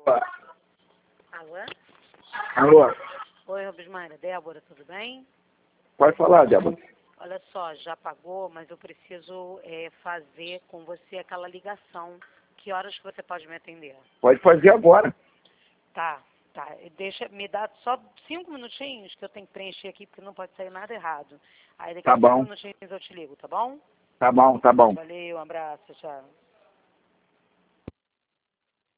Alô? Alô? Oi, Robismara. Débora, tudo bem? Pode falar, Débora. Olha só, já pagou, mas eu preciso fazer com você aquela ligação. Que horas que você pode me atender? Pode fazer agora. Tá. Me dá só 5 minutinhos que eu tenho que preencher aqui, porque não pode sair nada errado. Aí daqui Tá a 5 bom. minutinhos eu te ligo, tá bom? Tá bom. Valeu, um abraço, tchau.